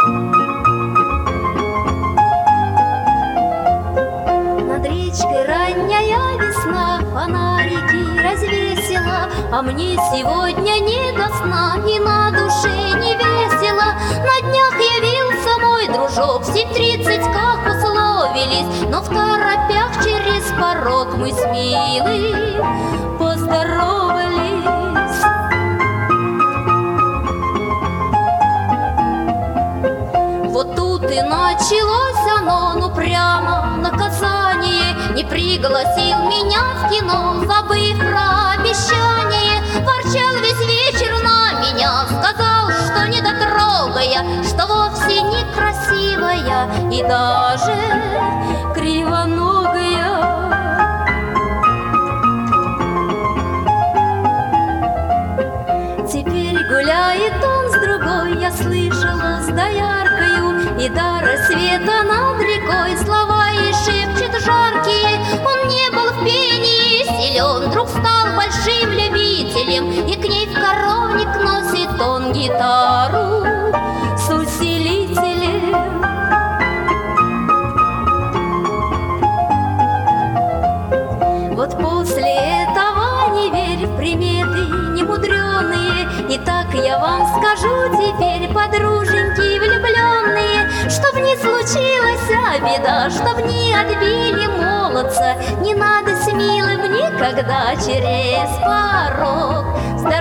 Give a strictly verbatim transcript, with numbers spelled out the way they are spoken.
Над речкой ранняя весна фонарики развесила, а мне сегодня не до сна и на душе не весело. На днях явился мой дружок, в семь тридцать как условились, но в торопях через порог мы с милым поздоровались. Вот тут и началось оно, ну прямо наказание. Не пригласил меня в кино, забыв про обещание. Ворчал весь вечер на меня, сказал, что недотрогая, что вовсе некрасивая и даже кривоногая. Теперь гуляет он с другой, я слышала, с дояркою, и до рассвета над рекой слова ей шепчет жаркие. Он не был в пении силен, вдруг стал большим любителем, и к ней в коровник носит он гитару с усилителем. Вот после этого не верь в приметы немудреные, и так я вам скажу теперь, подруженьки влюбленные, чтоб не случилась беда, чтоб не отбили молодца, не надо с милым никогда через порог.